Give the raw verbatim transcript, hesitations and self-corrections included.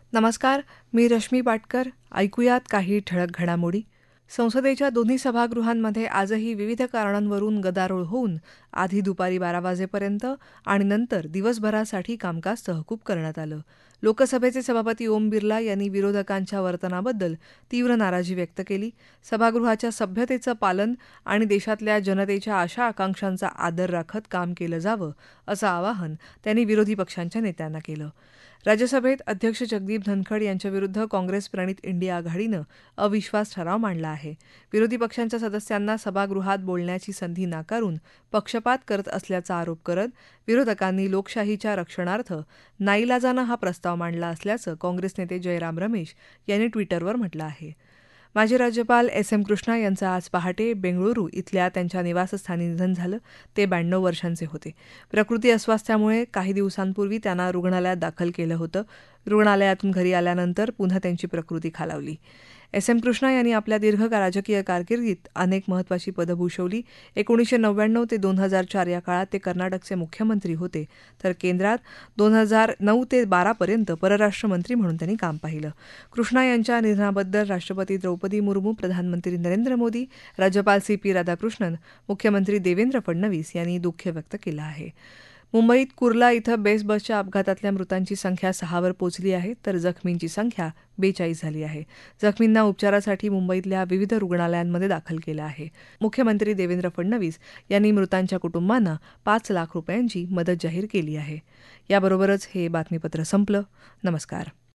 नमस्कार, मी रश्मी पाटकर. ऐकूयात काही ठळक घडामोडी. संसदेच्या दोन्ही सभागृहांमध्ये आजही विविध कारणांवरून गदारोळ होऊन आधी दुपारी बारा वाजेपर्यंत आणि नंतर दिवसभरासाठी कामकाज तहकूब करण्यात आलं. लोकसभेचे सभापती ओम बिर्ला यांनी विरोधकांच्या वर्तनाबद्दल तीव्र नाराजी व्यक्त केली. सभागृहाच्या सभ्यतेचं पालन आणि देशातल्या जनतेच्या आशा आकांक्षांचा आदर राखत काम केलं जावं असं आवाहन त्यांनी विरोधी पक्षांच्या नेत्यांना केलं. राज्यसभेत अध्यक्ष जगदीप धनखड यांच्याविरुद्ध काँग्रेस प्रणित इंडिया आघाडीनं अविश्वास ठराव मांडला आहे. विरोधी पक्षांच्या सदस्यांना सभागृहात बोलण्याची संधी नाकारून पक्षपात करत असल्याचा आरोप करत विरोधकांनी लोकशाहीच्या रक्षणार्थ नाईलाजानं हा प्रस्ताव मांडला असल्याचं काँग्रेस नेते जयराम रमेश यांनी ट्विटरवर म्हटलं आहे. माजी राज्यपाल एस एम कृष्णा यांचं आज पहाटे बेंगळुरू इथल्या त्यांच्या निवासस्थानी निधन झालं. ते ब्याण्णव वर्षांचे होते. प्रकृती अस्वास्थ्यामुळे काही दिवसांपूर्वी त्यांना रुग्णालयात दाखल केलं होतं. रुग्णालयातून घरी आल्यानंतर पुन्हा त्यांची प्रकृती खालावली. एस एम कृष्णा यांनी आपल्या दीर्घ राजकीय कारकिर्दीत अनेक महत्त्वाची पदं भूषवली. एकोणीसशे नव्याण्णव ते दोन हजार चार या काळात ते कर्नाटकचे मुख्यमंत्री होते, तर केंद्रात दोन हजार नऊ ते बारापर्यंत परराष्ट्र मंत्री म्हणून त्यांनी काम पाहिलं. कृष्णा यांच्या निधनाबद्दल राष्ट्रपती द्रौपदी मुर्मू, प्रधानमंत्री नरेंद्र मोदी, राज्यपाल सी पी राधाकृष्णन, मुख्यमंत्री देवेंद्र फडणवीस यांनी दुःख व्यक्त केलं आहे. मुंबईत कुर्ला इथं बेस्ट बसच्या अपघातातल्या मृतांची संख्या सहावर पोचली आहे, तर जखमींची संख्या बेचाळीस झाली आहे. जखमींना उपचारासाठी मुंबईतल्या विविध रुग्णालयांमध्ये दाखल केलं आहे. मुख्यमंत्री देवेंद्र फडणवीस यांनी मृतांच्या कुटुंबांना पाच लाख रुपयांची मदत जाहीर केली आहे. याबरोबरच हे बातमीपत्र संपलं. नमस्कार.